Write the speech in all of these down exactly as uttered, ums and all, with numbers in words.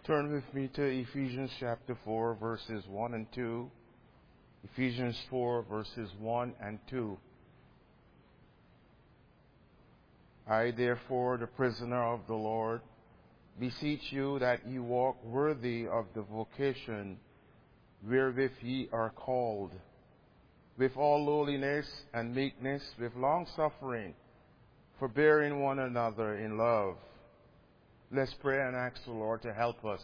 Turn with me to Ephesians chapter four, verses one and two. Ephesians four, verses one and two. I, therefore, the prisoner of the Lord, beseech you that ye walk worthy of the vocation wherewith ye are called, with all lowliness and meekness, with long-suffering, forbearing one another in love. Let's pray and ask the Lord to help us.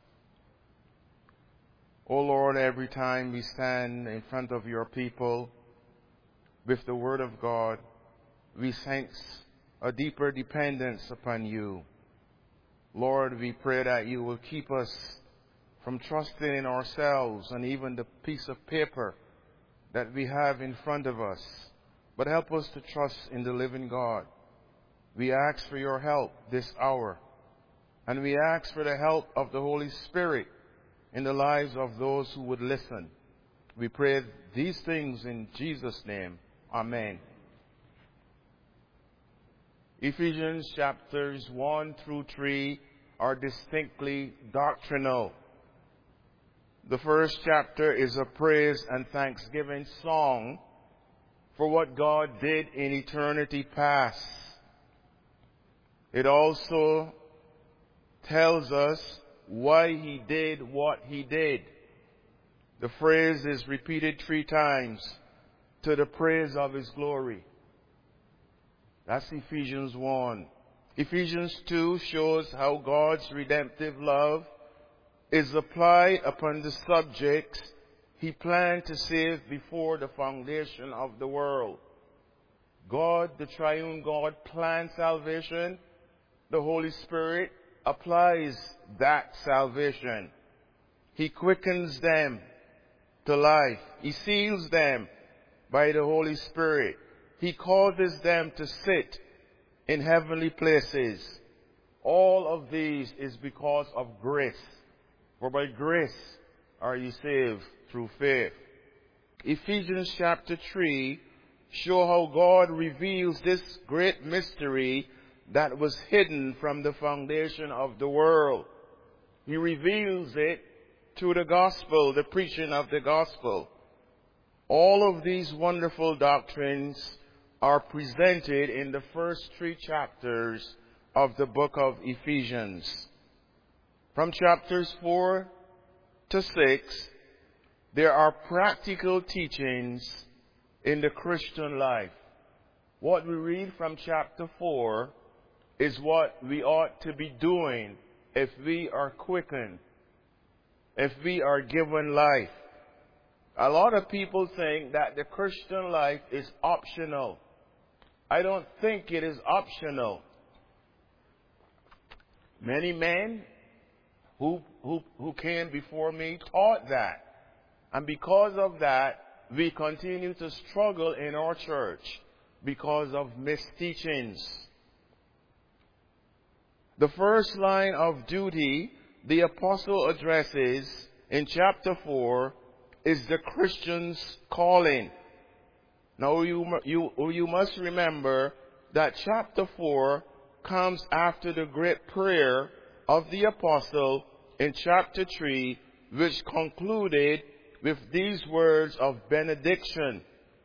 O Lord, every time we stand in front of your people with the Word of God, we sense a deeper dependence upon you. Lord, we pray that you will keep us from trusting in ourselves and even the piece of paper that we have in front of us, but help us to trust in the living God. We ask for your help this hour, and we ask for the help of the Holy Spirit in the lives of those who would listen. We pray these things in Jesus' name. Amen. Ephesians chapters one through three are distinctly doctrinal. The first chapter is a praise and thanksgiving song for what God did in eternity past. It also tells us why he did what he did. The phrase is repeated three times, to the praise of his glory. That's Ephesians one. Ephesians two shows how God's redemptive love is applied upon the subjects he planned to save before the foundation of the world. God, the triune God, planned salvation. The Holy Spirit applies that salvation. He quickens them to life. He seals them by the Holy Spirit. He causes them to sit in heavenly places. All of these is because of grace. For by grace are ye saved through faith. Ephesians chapter three show how God reveals this great mystery that was hidden from the foundation of the world. He reveals it through the gospel, the preaching of the gospel. All of these wonderful doctrines are presented in the first three chapters of the book of Ephesians. From chapters four to six, there are practical teachings in the Christian life. What we read from chapter four is what we ought to be doing if we are quickened, if we are given life. A lot of people think that the Christian life is optional. I don't think it is optional. Many men who, who, who came before me taught that. And because of that, we continue to struggle in our church because of misteachings. The first line of duty the apostle addresses in chapter four is the Christian's calling. Now you, you, you must remember that chapter four comes after the great prayer of the apostle in chapter three, which concluded with these words of benediction.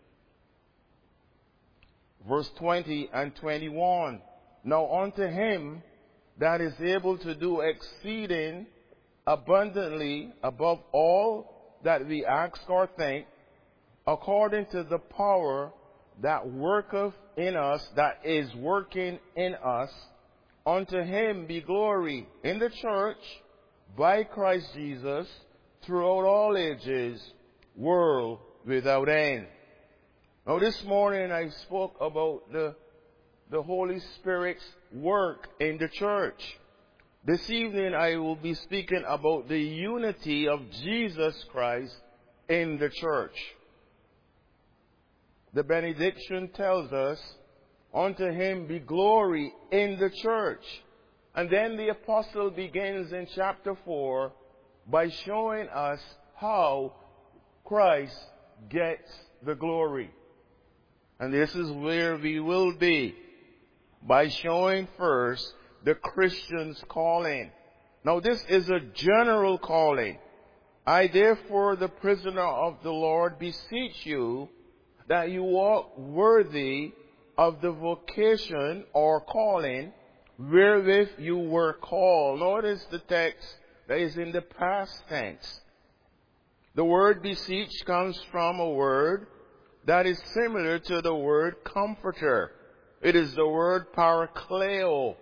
Verse twenty and twenty-one. Now unto him that is able to do exceeding abundantly above all that we ask or think, according to the power that worketh in us, that is working in us, unto him be glory in the church by Christ Jesus throughout all ages, world without end. Now this morning I spoke about the the Holy Spirit's work in the church. This evening I will be speaking about the unity of Jesus Christ in the church. The benediction tells us, unto him be glory in the church. And then the apostle begins in chapter four by showing us how Christ gets the glory. And this is where we will be, by showing first the Christian's calling. Now this is a general calling. I therefore, the prisoner of the Lord, beseech you that you walk worthy of the vocation or calling wherewith you were called. Notice the text that is in the past tense. The word beseech comes from a word that is similar to the word comforter. It is the word parakleo.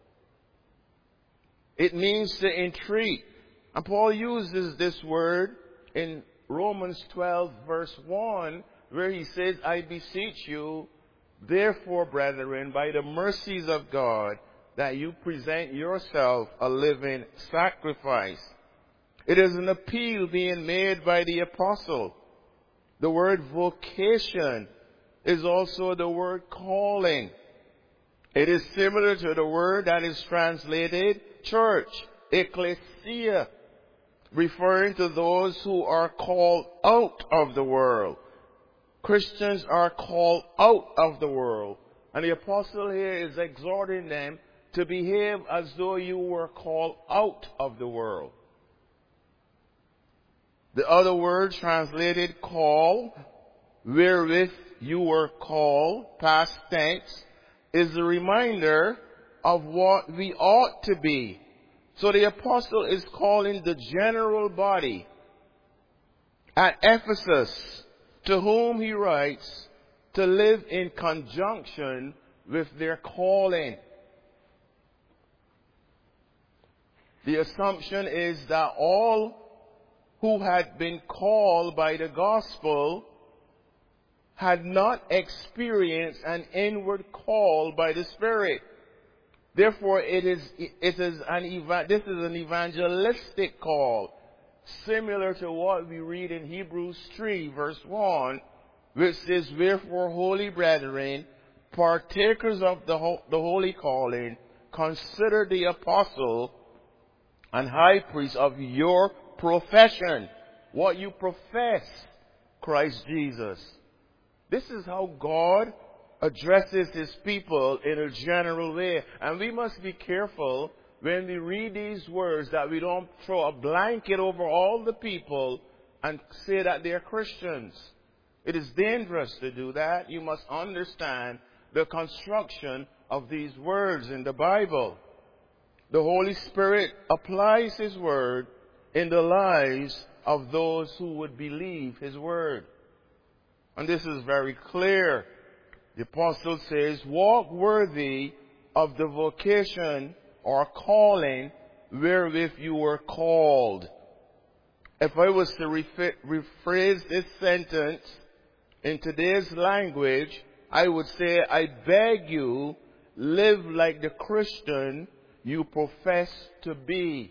It means to entreat. And Paul uses this word in Romans twelve verse one, where he says, I beseech you, therefore, brethren, by the mercies of God, that you present yourself a living sacrifice. It is an appeal being made by the apostle. The word vocation is also the word calling. It is similar to the word that is translated church, ecclesia, referring to those who are called out of the world. Christians are called out of the world. And the apostle here is exhorting them to behave as though you were called out of the world. The other word translated call, wherewith you were called, past tense, is a reminder of what we ought to be. So the apostle is calling the general body at Ephesus, to whom he writes, to live in conjunction with their calling. The assumption is that all who had been called by the gospel had not experienced an inward call by the Spirit. Therefore, it is, it is an eva- this is an evangelistic call, similar to what we read in Hebrews three verse one, which says, wherefore, holy brethren, partakers of the, ho- the holy calling, consider the apostle and high priest of your profession, what you profess, Christ Jesus. This is how God addresses his people in a general way. And we must be careful when we read these words that we don't throw a blanket over all the people and say that they're Christians. It is dangerous to do that. You must understand the construction of these words in the Bible. The Holy Spirit applies his word in the lives of those who would believe his word. And this is very clear. The apostle says, walk worthy of the vocation or calling wherewith you were called. If I was to refi- rephrase this sentence in today's language, I would say, I beg you, live like the Christian you profess to be.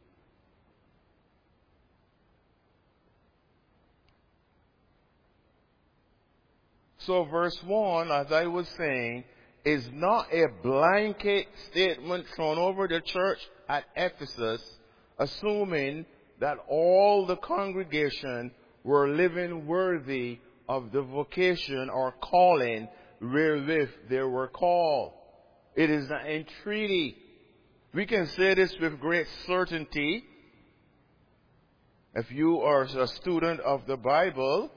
So verse one, as I was saying, is not a blanket statement thrown over the church at Ephesus, assuming that all the congregation were living worthy of the vocation or calling wherewith they were called. It is an entreaty. We can say this with great certainty. If you are a student of the Bible,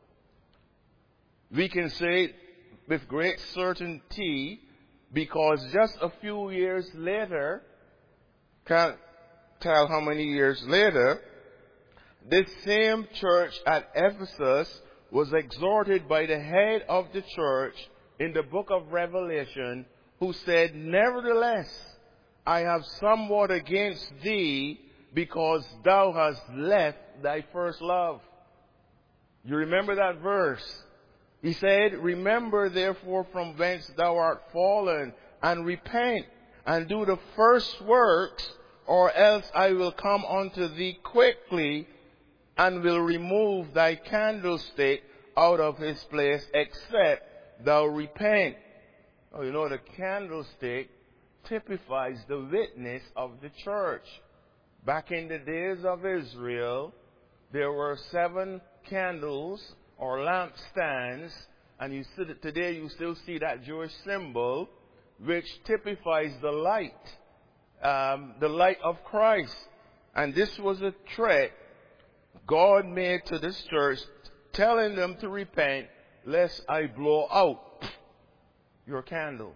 we can say it with great certainty because just a few years later, can't tell how many years later, this same church at Ephesus was exhorted by the head of the church in the book of Revelation, who said, nevertheless, I have somewhat against thee because thou hast left thy first love. You remember that verse? He said, remember therefore from whence thou art fallen, and repent, and do the first works, or else I will come unto thee quickly, and will remove thy candlestick out of his place, except thou repent. Oh, you know, the candlestick typifies the witness of the church. Back in the days of Israel, there were seven candles or lampstands, and you see that today you still see that Jewish symbol, which typifies the light. um, the light of Christ. And this was a threat God made to this church, telling them to repent, lest I blow out your candle.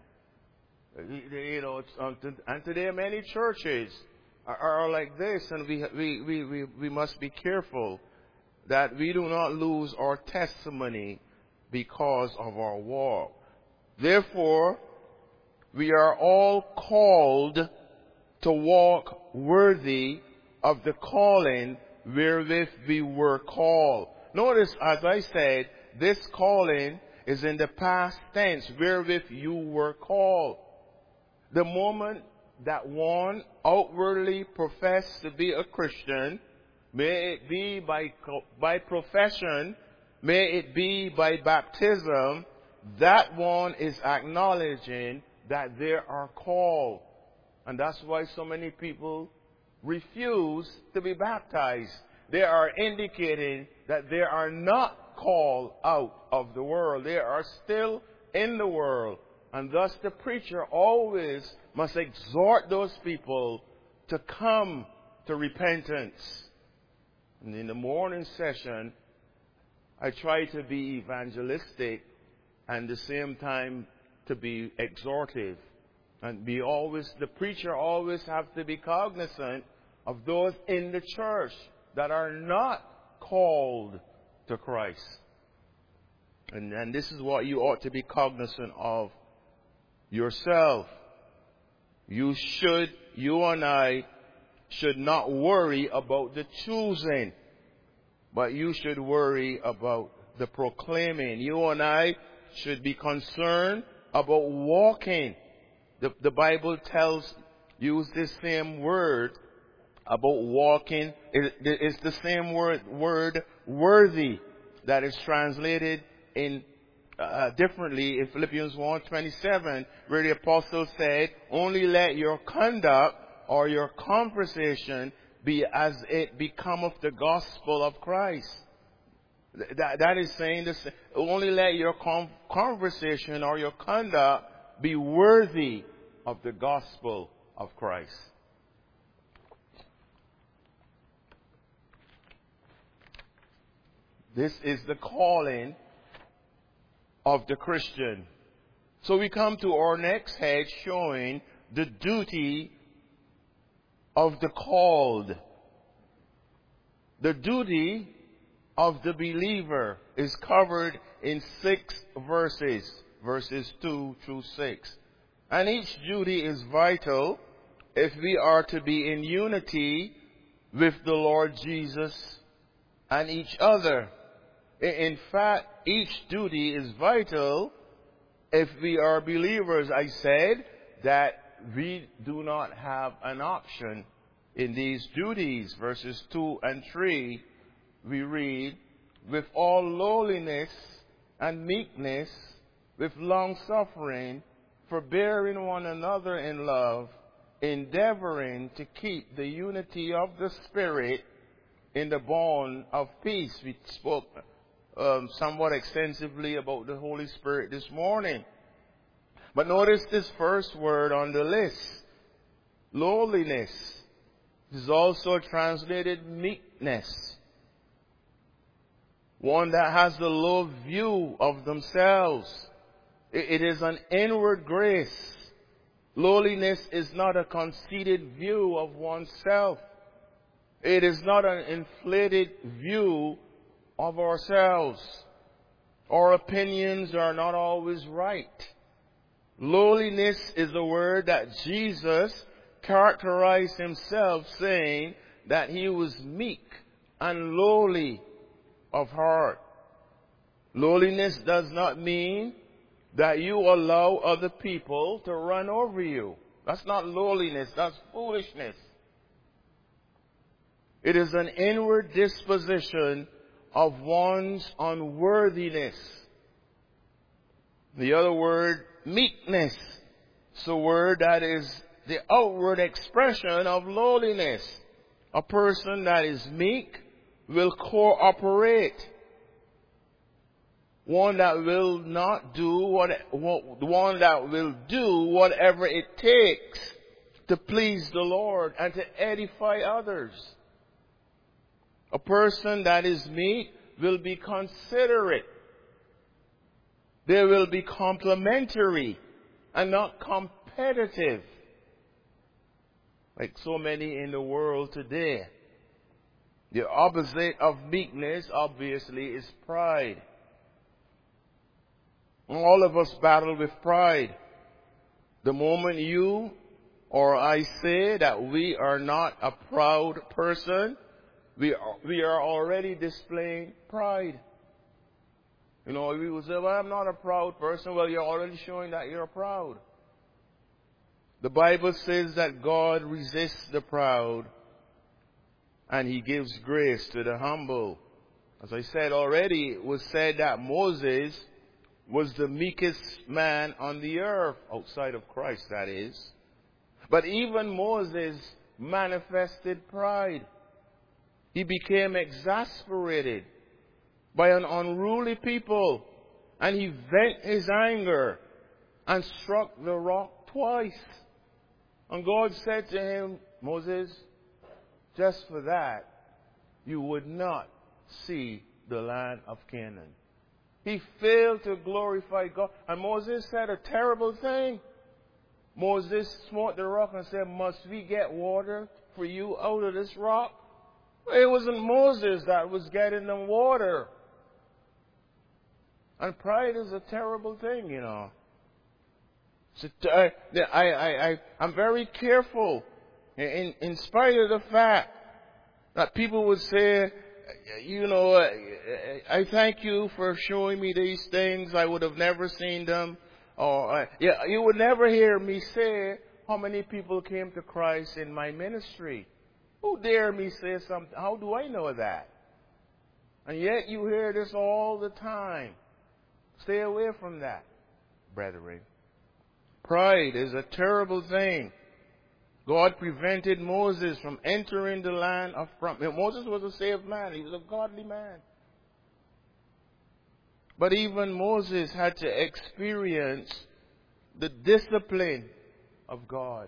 You know, and today many churches are, are like this, and we, we, we, we, we must be careful that we do not lose our testimony because of our walk. Therefore, we are all called to walk worthy of the calling wherewith we were called. Notice, as I said, this calling is in the past tense, wherewith you were called. The moment that one outwardly professes to be a Christian, may it be by, by profession, may it be by baptism, that one is acknowledging that they are called. And that's why so many people refuse to be baptized. They are indicating that they are not called out of the world. They are still in the world. And thus the preacher always must exhort those people to come to repentance. And in the morning session, I try to be evangelistic and at the same time to be exhortive. And be always, the preacher always have to be cognizant of those in the church that are not called to Christ. And, and this is what you ought to be cognizant of yourself. You should, you and I should not worry about the choosing, but you should worry about the proclaiming. You and I should be concerned about walking. The, the Bible tells, use this same word about walking. It, it's the same word, word worthy, that is translated in uh, differently in Philippians one twenty-seven, where the apostle said, only let your conduct or your conversation be as it becometh the gospel of Christ. That, that is saying this, only let your com- conversation or your conduct be worthy of the gospel of Christ. This is the calling of the Christian. So we come to our next head showing the duty of the called. The duty of the believer is covered in six verses, verses two through six. And each duty is vital if we are to be in unity with the Lord Jesus and each other. In fact, each duty is vital if we are believers. I said that we do not have an option in these duties. Verses two and three, we read, with all lowliness and meekness, with long suffering, forbearing one another in love, endeavoring to keep the unity of the Spirit in the bond of peace. We spoke um, somewhat extensively about the Holy Spirit this morning. But notice this first word on the list, lowliness. This is also translated meekness. One that has the low view of themselves. It is an inward grace. Lowliness is not a conceited view of oneself. It is not an inflated view of ourselves. Our opinions are not always right. Lowliness is a word that Jesus characterized himself, saying that he was meek and lowly of heart. Lowliness does not mean that you allow other people to run over you. That's not lowliness, that's foolishness. It is an inward disposition of one's unworthiness. The other word, meekness, is a word that is the outward expression of lowliness. A person that is meek will cooperate. One that will not do what, one that will do whatever it takes to please the Lord and to edify others. A person that is meek will be considerate. They will be complimentary and not competitive, like so many in the world today. The opposite of meekness, obviously, is pride. All of us battle with pride. The moment you or I say that we are not a proud person, we are, we are already displaying pride. You know, we will say, well, I'm not a proud person. Well, you're already showing that you're proud. The Bible says that God resists the proud and He gives grace to the humble. As I said already, it was said that Moses was the meekest man on the earth, outside of Christ, that is. But even Moses manifested pride. He became exasperated by an unruly people, and he vent his anger and struck the rock twice. And God said to him, Moses, just for that, you would not see the land of Canaan. He failed to glorify God. And Moses said a terrible thing. Moses smote the rock and said, must we get water for you out of this rock? It wasn't Moses that was getting them water. And pride is a terrible thing, you know. So I, I, I, I'm very careful, in, in spite of the fact that people would say, you know, I thank you for showing me these things. I would have never seen them. Or, yeah, you would never hear me say how many people came to Christ in my ministry. Who dare me say something? How do I know that? And yet you hear this all the time. Stay away from that, brethren. Pride is a terrible thing. God prevented Moses from entering the land of promise. Moses was a saved man. He was a godly man. But even Moses had to experience the discipline of God.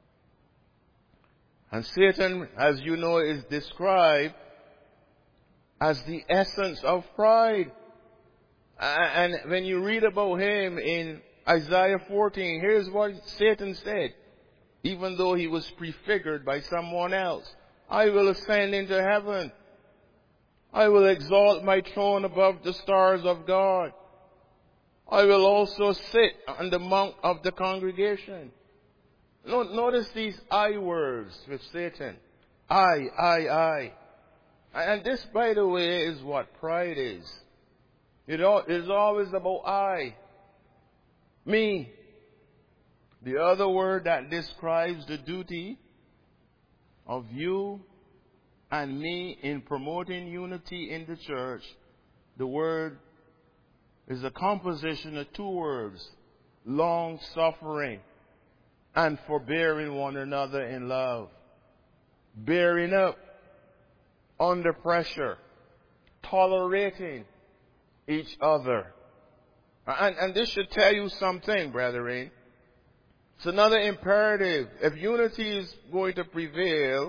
And Satan, as you know, is described as the essence of pride. And when you read about him in Isaiah fourteen, here's what Satan said. Even though he was prefigured by someone else, I will ascend into heaven. I will exalt my throne above the stars of God. I will also sit on the mount of the congregation. Notice these I words with Satan. I, I, I. And this, by the way, is what pride is. It is always about I. Me. The other word that describes the duty of you and me in promoting unity in the church, the word is a composition of two words: long suffering and forbearing one another in love. Bearing up under pressure, tolerating each other. And, and this should tell you something, brethren. It's another imperative. If unity is going to prevail,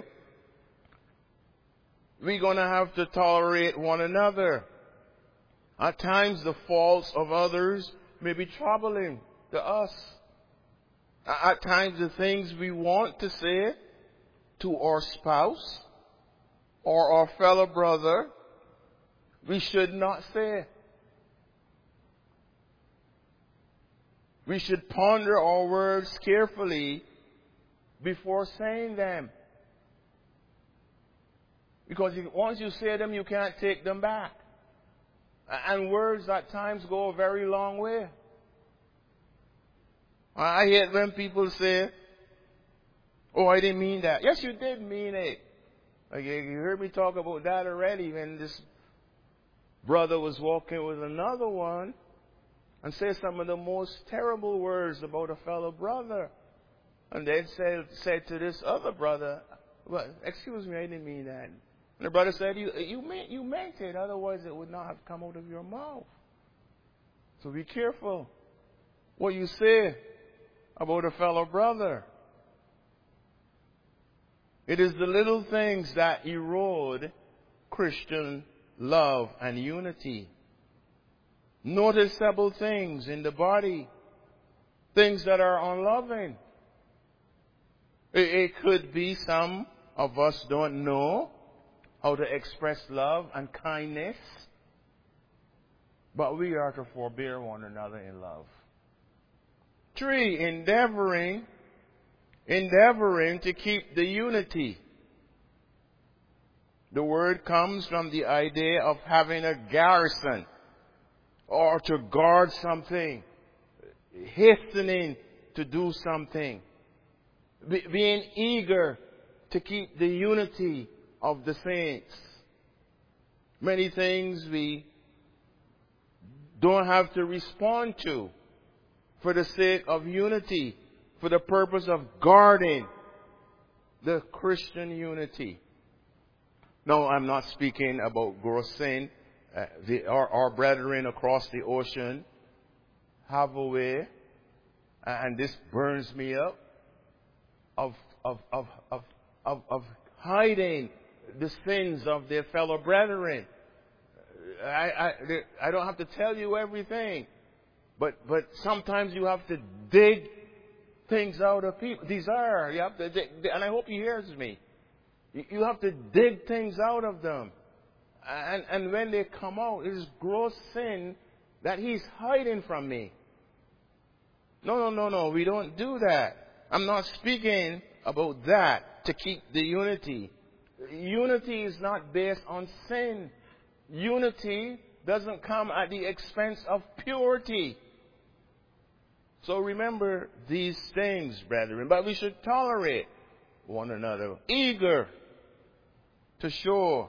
we're going to have to tolerate one another. At times, the faults of others may be troubling to us. At times, the things we want to say to our spouse or our fellow brother, we should not say. We should ponder our words carefully before saying them. Because once you say them, you can't take them back. And words at times go a very long way. I hate when people say, oh, I didn't mean that. Yes, you did mean it. Like, you heard me talk about that already when this brother was walking with another one and say some of the most terrible words about a fellow brother. And they said, said to this other brother, well, excuse me, I didn't mean that. And the brother said, you, you, meant, you meant it, otherwise it would not have come out of your mouth. So be careful what you say about a fellow brother. It is the little things that erode Christian love and unity. Noticeable things in the body. Things that are unloving. It, it could be some of us don't know how to express love and kindness. But we are to forbear one another in love. Three, endeavoring, endeavoring to keep the unity. The word comes from the idea of having a garrison or to guard something, hastening to do something, be, being eager to keep the unity of the saints. Many things we don't have to respond to for the sake of unity, for the purpose of guarding the Christian unity. No, I'm not speaking about gross sin. Uh, the, our, our brethren across the ocean have a way, and this burns me up, of, of, of, of, of, of hiding the sins of their fellow brethren. I, I, I don't have to tell you everything, but, but sometimes you have to dig things out of people. These are, you have to dig, and I hope he hears me. You have to dig things out of them. And, and when they come out, it is gross sin that he's hiding from me. No, no, no, no, we don't do that. I'm not speaking about that to keep the unity. Unity is not based on sin. Unity doesn't come at the expense of purity. So remember these things, brethren. But we should tolerate one another, eager to show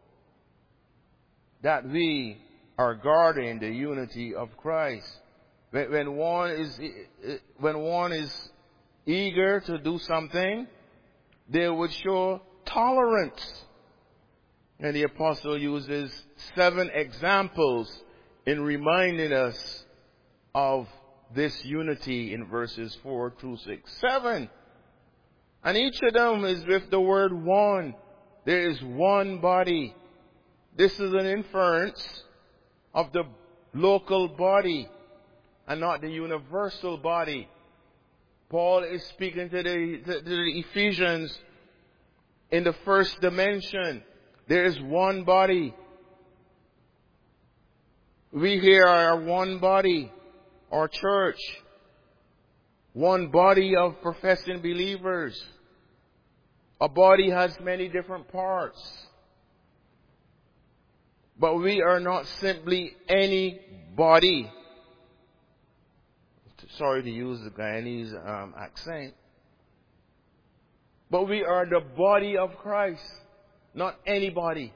that we are guarding the unity of Christ. When, when one is when one is eager to do something, they would show tolerance. And the apostle uses seven examples in reminding us of this unity in verses four through six. Seven. And each of them is with the word one. There is one body. This is an inference of the local body and not the universal body. Paul is speaking to the, to the Ephesians in the first dimension. There is one body. We here are one body, our church. One body of professing believers. A body has many different parts. But we are not simply any body. Sorry to use the Guyanese um, accent. But we are the body of Christ. Not anybody.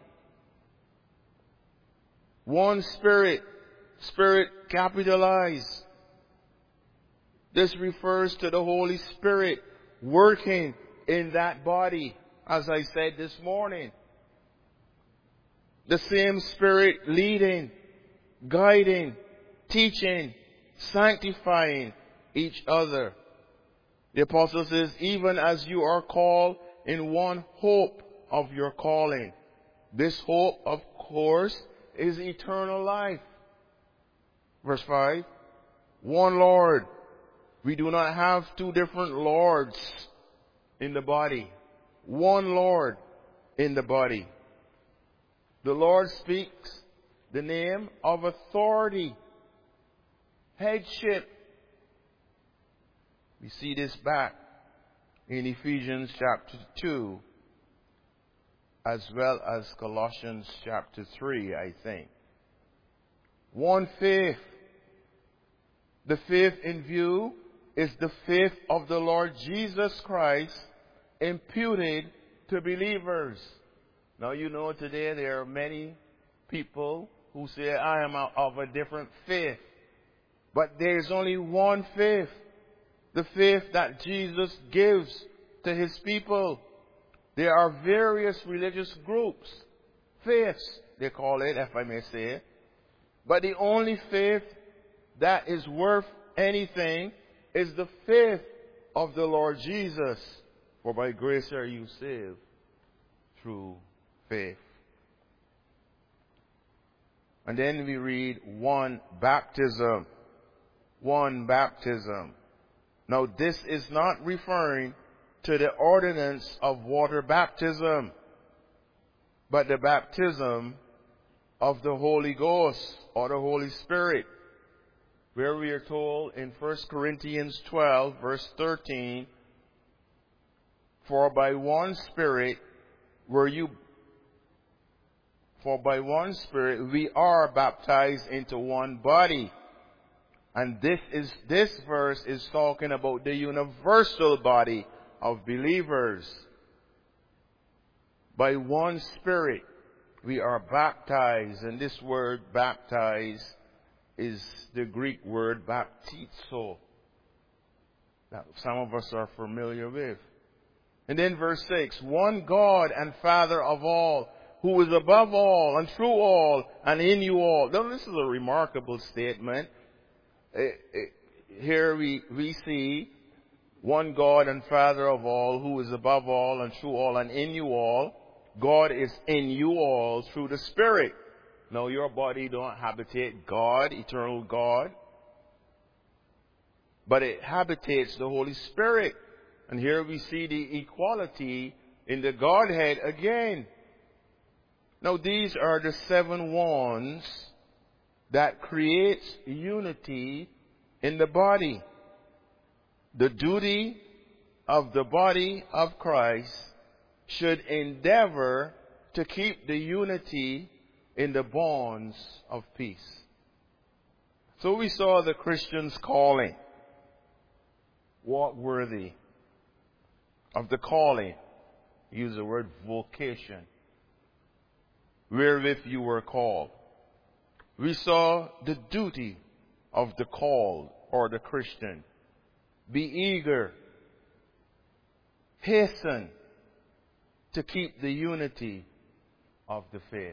One Spirit. Spirit capitalized. This refers to the Holy Spirit working in that body, as I said this morning. The same Spirit leading, guiding, teaching, sanctifying each other. The apostle says, even as you are called in one hope of your calling. This hope, of course, is eternal life. Verse five. One Lord. We do not have two different lords in the body. One Lord in the body. The Lord speaks the name of authority, headship. We see this back in Ephesians chapter two, as well as Colossians chapter three, I think. One faith. The faith in view is the faith of the Lord Jesus Christ imputed to believers. Now you know today there are many people who say, I am of a different faith. But there is only one faith. The faith that Jesus gives to His people. There are various religious groups. Faiths, they call it, if I may say. But the only faith that is worth anything is the faith of the Lord Jesus. For by grace are you saved through faith. And then we read one baptism. One baptism. Now this is not referring to the ordinance of water baptism, but the baptism of the Holy Ghost or the Holy Spirit, where we are told in First Corinthians twelve, verse thirteen, For by one Spirit were you For by one Spirit we are baptized into one body. And this is this verse is talking about the universal body of believers. By one Spirit we are baptized, and this word baptize is the Greek word baptizo, that some of us are familiar with. And then verse six, one God and Father of all, who is above all and through all and in you all. Now this is a remarkable statement. Here we, we see one God and Father of all, who is above all and through all and in you all. God is in you all through the Spirit. Now your body don't habitate God, eternal God, but it habitates the Holy Spirit. And here we see the equality in the Godhead again. Now these are the seven ones that creates unity in the body. The duty of the body of Christ should endeavor to keep the unity in the bonds of peace. So we saw the Christian's calling. Walk worthy of the calling. Use the word vocation, wherewith you were called. We saw the duty of the called or the Christian. Be eager, hasten to keep the unity of the faith.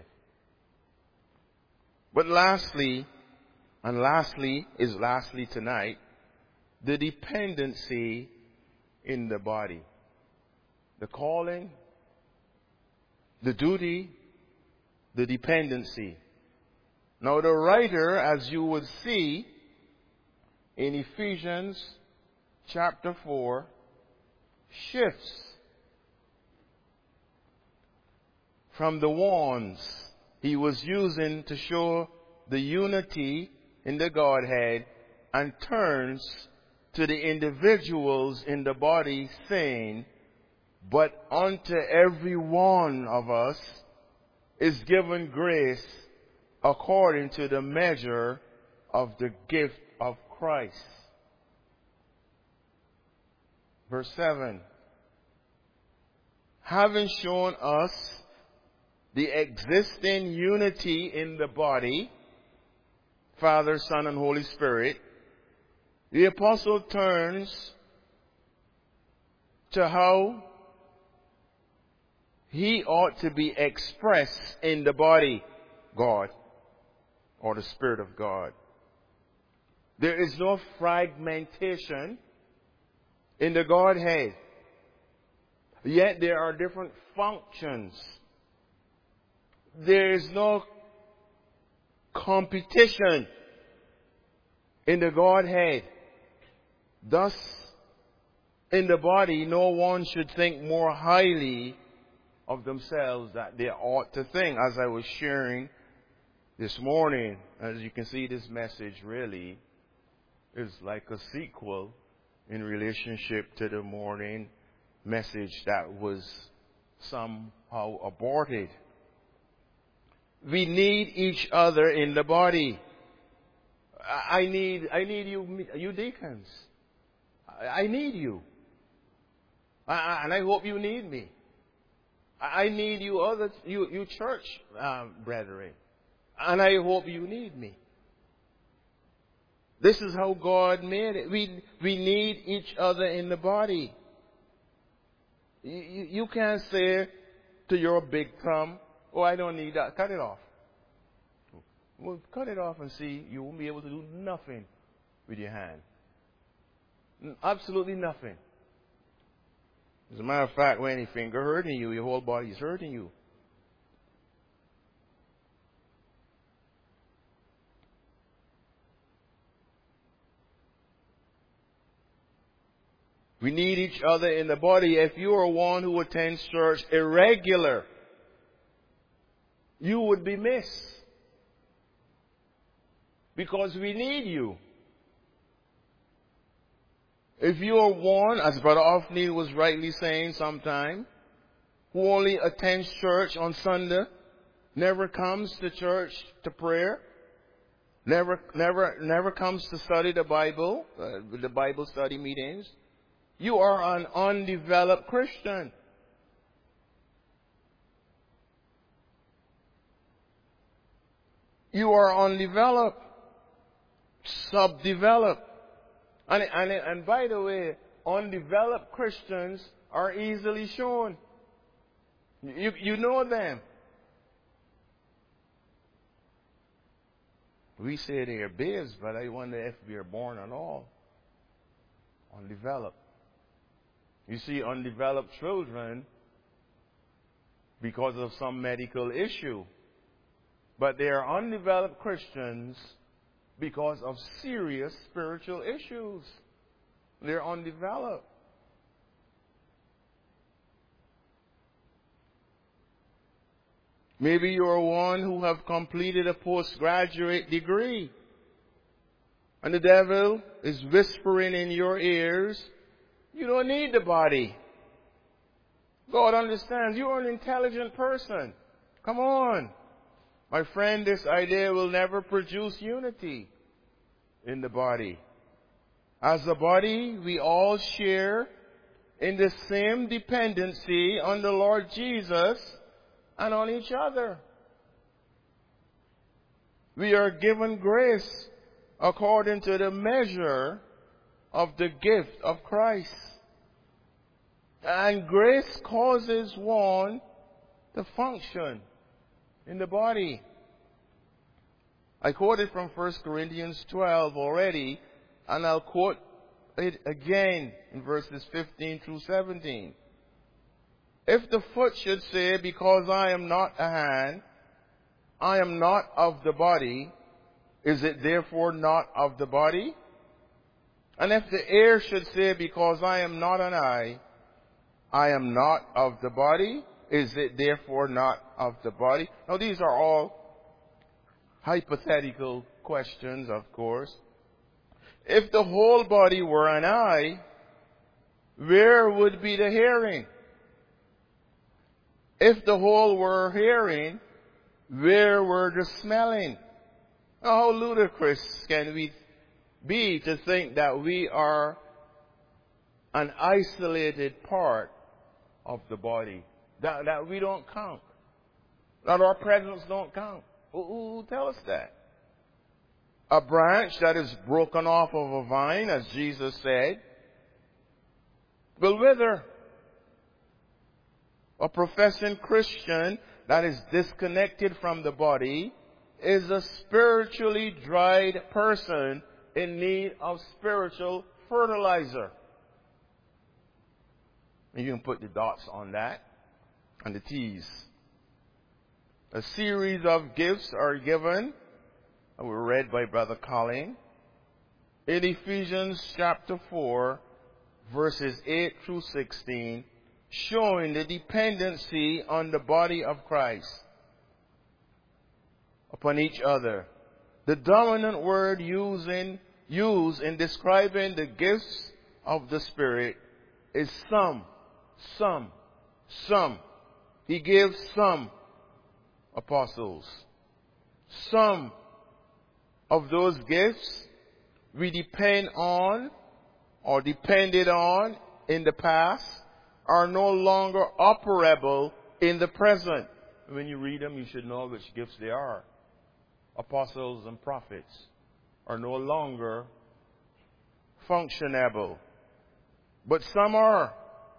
But lastly, and lastly is lastly tonight, the dependency in the body. The calling, the duty, the dependency. Now the writer, as you would see in Ephesians chapter four, shifts from the ones he was using to show the unity in the Godhead and turns to the individuals in the body, saying, but unto every one of us is given grace according to the measure of the gift of Christ. Verse seven. Having shown us the existing unity in the body, Father, Son, and Holy Spirit, the apostle turns to how he ought to be expressed in the body, God, or the Spirit of God. There is no fragmentation in the Godhead. Yet there are different functions. There is no competition in the Godhead. Thus, in the body, no one should think more highly of themselves that they ought to think. As I was sharing this morning, as you can see, this message really is like a sequel in relationship to the morning message that was somehow aborted. We need each other in the body. I need, I need you, you deacons. I need you. And I hope you need me. I need you other, you, you church um, brethren. And I hope you need me. This is how God made it. We, we need each other in the body. You, you, you can't say to your big thumb, oh, I don't need that. Cut it off. Well, cut it off and see. You won't be able to do nothing with your hand. Absolutely nothing. As a matter of fact, when your finger hurting you, your whole body is hurting you. We need each other in the body. If you are one who attends church irregular, you would be missed. Because we need you. If you are one, as Brother Ophni was rightly saying sometime, who only attends church on Sunday, never comes to church to prayer, never, never, never comes to study the Bible, uh, the Bible study meetings, you are an undeveloped Christian. You are undeveloped, subdeveloped. And, and, and by the way, undeveloped Christians are easily shown. You, you know them. We say they are babes, but I wonder if we are born at all. Undeveloped. You see, undeveloped children, because of some medical issue, but they are undeveloped Christians because of serious spiritual issues. They're undeveloped. Maybe you're one who have completed a postgraduate degree, and the devil is whispering in your ears, you don't need the body. God understands. You're an intelligent person. Come on. My friend, this idea will never produce unity in the body. As a body, we all share in the same dependency on the Lord Jesus and on each other. We are given grace according to the measure of the gift of Christ. And grace causes one to function in the body. I quoted from First Corinthians twelve already, and I'll quote it again in verses fifteen through seventeen. If the foot should say, because I am not a hand, I am not of the body, is it therefore not of the body? And if the ear should say, because I am not an eye, I am not of the body, is it therefore not of the body? Now these are all hypothetical questions, of course. If the whole body were an eye, where would be the hearing? If the whole were hearing, where were the smelling? Now, how ludicrous can we be to think that we are an isolated part of the body, that, that we don't count, that our presence don't count? Who, who tell us that? A branch that is broken off of a vine, as Jesus said, will wither. A professing Christian that is disconnected from the body is a spiritually dried person in need of spiritual fertilizer. And you can put the dots on that and the T's. A series of gifts are given, and were read by Brother Colin, in Ephesians chapter four, verses eight through sixteen, showing the dependency on the body of Christ upon each other. The dominant word used in, used in describing the gifts of the Spirit is some, some, some. He gives some apostles. Some of those gifts we depend on or depended on in the past are no longer operable in the present. When you read them, you should know which gifts they are. Apostles and prophets are no longer functionable. But some are.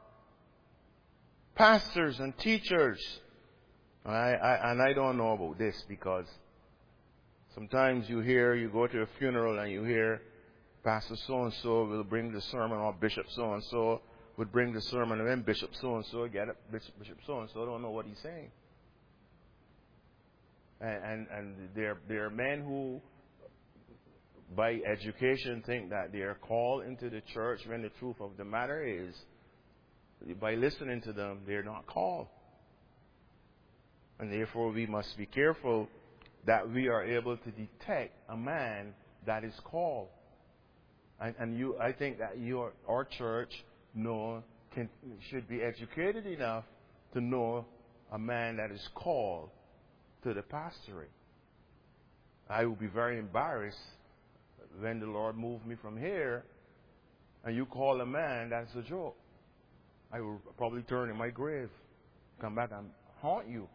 Pastors and teachers. I, I, and I don't know about this because sometimes you hear, you go to a funeral and you hear Pastor so-and-so will bring the sermon, or Bishop so-and-so, would bring the sermon, and then Bishop so-and-so, get it, Bishop, Bishop so-and-so don't know what he's saying. And, and, and there, there are men who, by education, think that they are called into the church when the truth of the matter is, by listening to them, they're not called. And therefore, we must be careful that we are able to detect a man that is called. And, and you, I think that your, our church know, can, should be educated enough to know a man that is called to the pastorate. I will be very embarrassed when the Lord moved me from here and you call a man that's a joke. I will probably turn in my grave, come back and haunt you.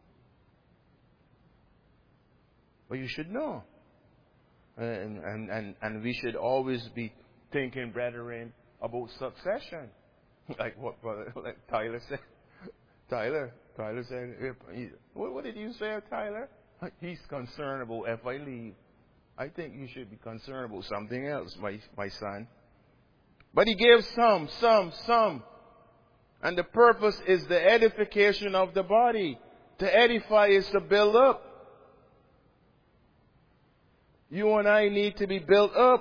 But you should know. And, and, and, and we should always be thinking, brethren, about succession. Like what brother, like Tyler said. Tyler, Tyler said, what, what did you say, Tyler? He's concerned about if I leave. I think you should be concerned about something else, my, my son. But he gave some, some, some. And the purpose is the edification of the body. To edify is to build up. You and I need to be built up.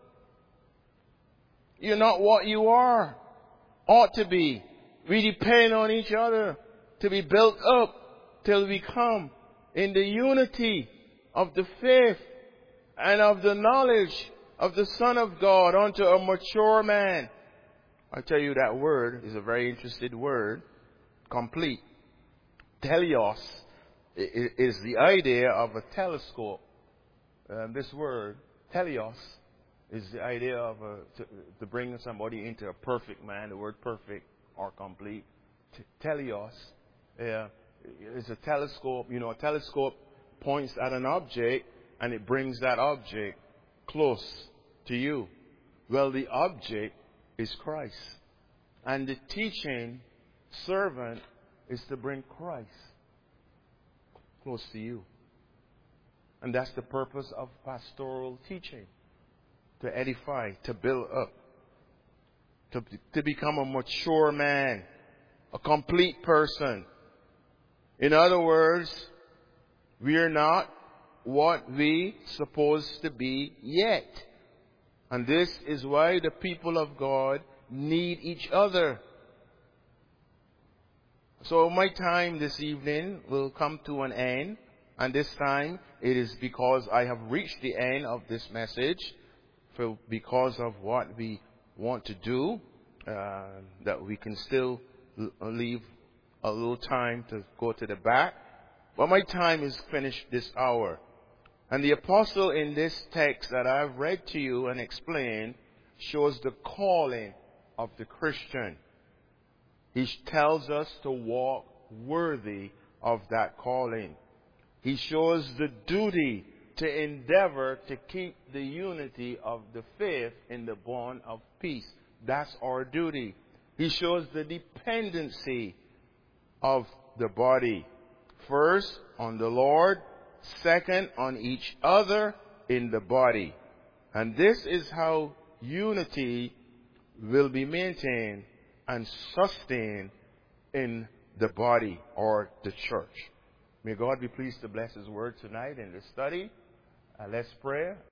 You're not what you are, ought to be. We depend on each other to be built up till we come in the unity of the faith and of the knowledge of the Son of God unto a mature man. I tell you, that word is a very interesting word. Complete. Teleos is the idea of a telescope. Um, this word, teleos, is the idea of a, to, to bring somebody into a perfect man. The word perfect or complete. T- teleos uh, is a telescope. You know, a telescope points at an object and it brings that object close to you. Well, the object is Christ. And the teaching servant is to bring Christ close to you. And that's the purpose of pastoral teaching. To edify, to build up. To, to become a mature man. A complete person. In other words, we are not what we supposed to be yet. And this is why the people of God need each other. So my time this evening will come to an end. And this time it is because I have reached the end of this message. For because of what we want to do, uh, that we can still leave a little time to go to the back. But my time is finished this hour. And the apostle in this text that I've read to you and explained shows the calling of the Christian. He tells us to walk worthy of that calling. He shows the duty to endeavor to keep the unity of the faith in the bond of peace. That's our duty. He shows the dependency of the body. First, on the Lord. Second, on each other in the body. And this is how unity will be maintained and sustained in the body or the church. May God be pleased to bless His word tonight in the study. Uh, let's pray.